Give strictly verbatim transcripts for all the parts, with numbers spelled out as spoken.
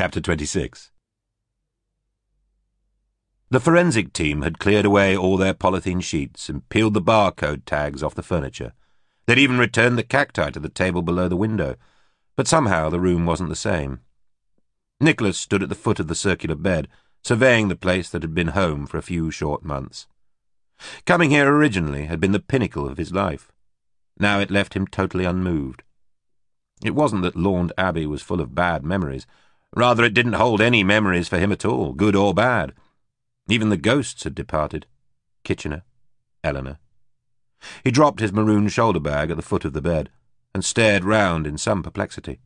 Chapter twenty-six. The forensic team had cleared away all their polythene sheets and peeled the barcode tags off the furniture. They'd even returned the cacti to the table below the window, but somehow the room wasn't the same. Nicholas stood at the foot of the circular bed, surveying the place that had been home for a few short months. Coming here originally had been the pinnacle of his life. Now it left him totally unmoved. It wasn't that Laund Abbey was full of bad memories. Rather, it didn't hold any memories for him at all, good or bad. Even the ghosts had departed. Kitchener, Eleanor. He dropped his maroon shoulder bag at the foot of the bed and stared round in some perplexity.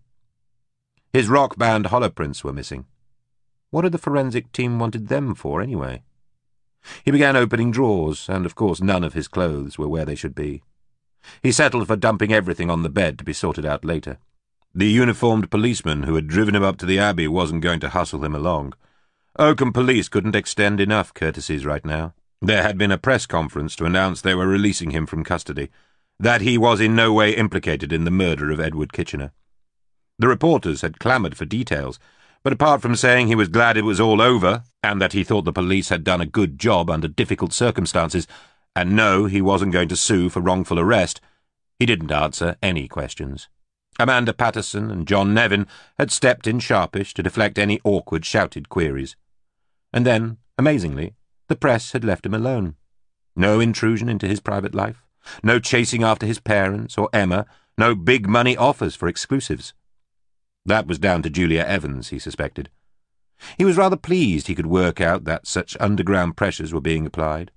His rock band holoprints were missing. What had the forensic team wanted them for, anyway? He began opening drawers, and of course none of his clothes were where they should be. He settled for dumping everything on the bed to be sorted out later. The uniformed policeman who had driven him up to the Abbey wasn't going to hustle him along. Oakham Police couldn't extend enough courtesies right now. There had been a press conference to announce they were releasing him from custody, that he was in no way implicated in the murder of Edward Kitchener. The reporters had clamoured for details, but apart from saying he was glad it was all over, and that he thought the police had done a good job under difficult circumstances, and no, he wasn't going to sue for wrongful arrest, he didn't answer any questions. Amanda Patterson and John Nevin had stepped in sharpish to deflect any awkward shouted queries. And then, amazingly, the press had left him alone. No intrusion into his private life, no chasing after his parents or Emma, no big money offers for exclusives. That was down to Julia Evans, he suspected. He was rather pleased he could work out that such underground pressures were being applied.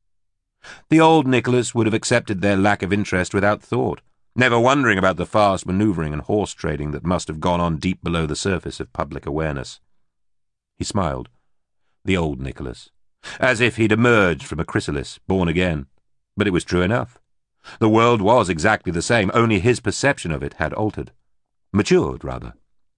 The old Nicholas would have accepted their lack of interest without thought, never wondering about the fast manoeuvring and horse trading that must have gone on deep below the surface of public awareness. He smiled, the old Nicholas, as if he'd emerged from a chrysalis, born again. But it was true enough. The world was exactly the same, only his perception of it had altered. Matured, rather.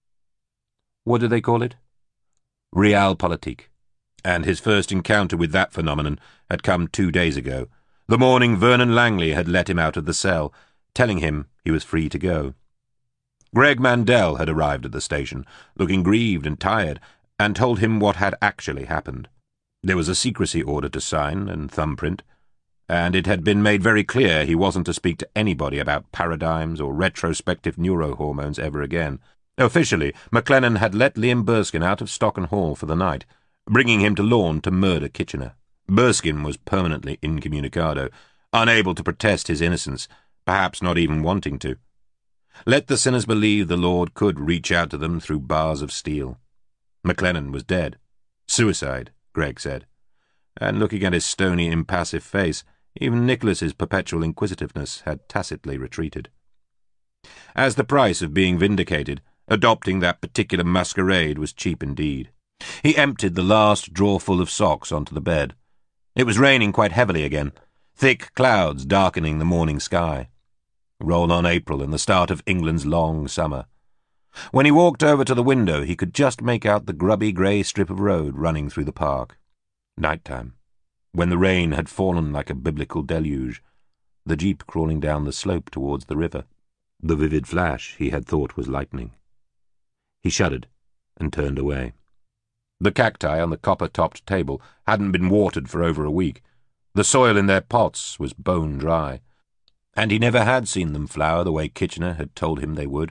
What do they call it? Realpolitik. And his first encounter with that phenomenon had come two days ago, the morning Vernon Langley had let him out of the cell, telling him he was free to go. Greg Mandel had arrived at the station, looking grieved and tired, and told him what had actually happened. There was a secrecy order to sign and thumbprint, and it had been made very clear he wasn't to speak to anybody about paradigms or retrospective neurohormones ever again. Officially, McLennan had let Liam Burskin out of Stocken Hall for the night, bringing him to Laund to murder Kitchener. Burskin was permanently incommunicado, unable to protest his innocence, perhaps not even wanting to. Let the sinners believe the Lord could reach out to them through bars of steel. McLennan was dead. Suicide, Greg said. And looking at his stony, impassive face, even Nicholas's perpetual inquisitiveness had tacitly retreated. As the price of being vindicated, adopting that particular masquerade was cheap indeed. He emptied the last drawful of socks onto the bed. It was raining quite heavily again, thick clouds darkening the morning sky. Roll on April and the start of England's long summer. When he walked over to the window, he could just make out the grubby grey strip of road running through the park. Night-time, when the rain had fallen like a biblical deluge, the jeep crawling down the slope towards the river. The vivid flash he had thought was lightning. He shuddered and turned away. The cacti on the copper-topped table hadn't been watered for over a week. The soil in their pots was bone dry, and he never had seen them flower the way Kitchener had told him they would.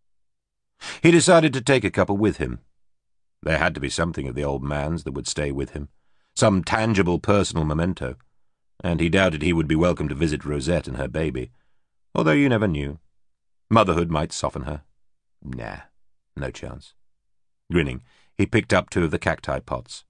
He decided to take a couple with him. There had to be something of the old man's that would stay with him, some tangible personal memento, and he doubted he would be welcome to visit Rosette and her baby, although you never knew. Motherhood might soften her. Nah, no chance. Grinning, he picked up two of the cacti pots.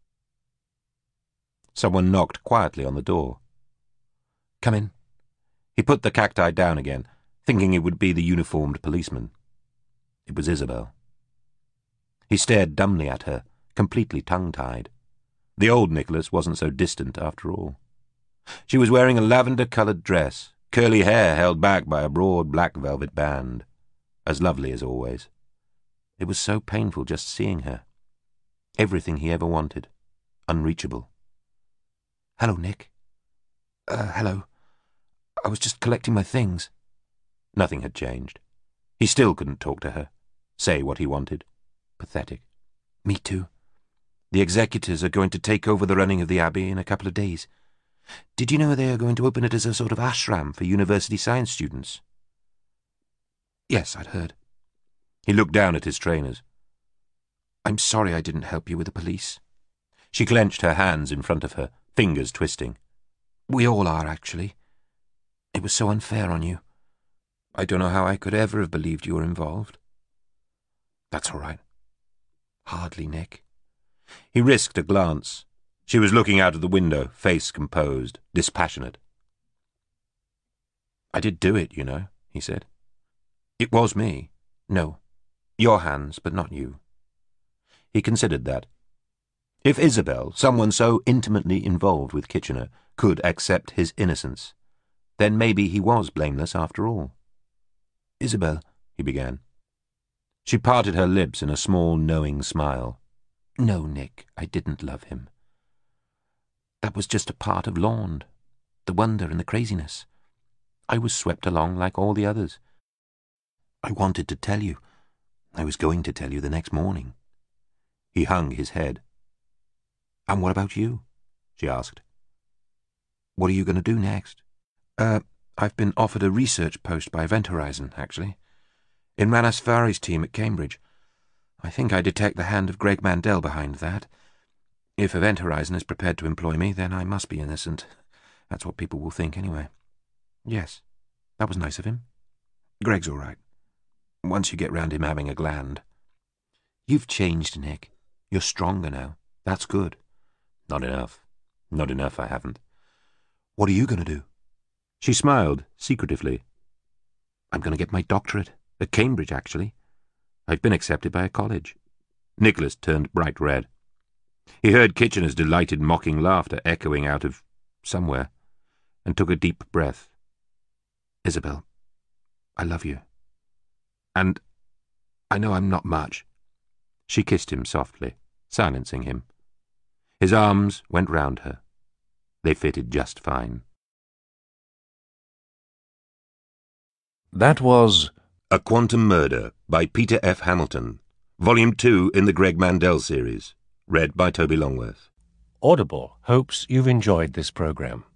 Someone knocked quietly on the door. Come in. He put the cacti down again, thinking it would be the uniformed policeman. It was Isabel. He stared dumbly at her, completely tongue-tied. The old Nicholas wasn't so distant after all. She was wearing a lavender-coloured dress, curly hair held back by a broad black velvet band. As lovely as always. It was so painful just seeing her. Everything he ever wanted. Unreachable. Hello, Nick. Uh, hello. I was just collecting my things. Nothing had changed. He still couldn't talk to her, say what he wanted. Pathetic. Me too. The executors are going to take over the running of the Abbey in a couple of days. Did you know they are going to open it as a sort of ashram for university science students? Yes, I'd heard. He looked down at his trainers. I'm sorry I didn't help you with the police. She clenched her hands in front of her, fingers twisting. We all are, actually. It was so unfair on you. I don't know how I could ever have believed you were involved. That's all right. Hardly, Nick. He risked a glance. She was looking out of the window, face composed, dispassionate. I did do it, you know, he said. It was me. No, your hands, but not you. He considered that. If Isabel, someone so intimately involved with Kitchener, could accept his innocence, then maybe he was blameless after all. Isabel, he began. She parted her lips in a small, knowing smile. No, Nick, I didn't love him. That was just a part of Lorne, the wonder and the craziness. I was swept along like all the others. I wanted to tell you. I was going to tell you the next morning. He hung his head. And what about you? She asked. What are you going to do next? Uh, I've been offered a research post by Event Horizon, actually. In Manasfari's team at Cambridge. I think I detect the hand of Greg Mandel behind that. If Event Horizon is prepared to employ me, then I must be innocent. That's what people will think anyway. Yes, that was nice of him. Greg's all right. Once you get round him having a gland. You've changed, Nick. You're stronger now. That's good. Not enough. Not enough, I haven't. What are you going to do? She smiled, secretively. I'm going to get my doctorate. At Cambridge, actually. I've been accepted by a college. Nicholas turned bright red. He heard Kitchener's delighted mocking laughter echoing out of somewhere, and took a deep breath. Isabel, I love you. And I know I'm not much. She kissed him softly, silencing him. His arms went round her. They fitted just fine. That was A Quantum Murder by Peter F. Hamilton, Volume two in the Greg Mandel series, read by Toby Longworth. Audible hopes you've enjoyed this program.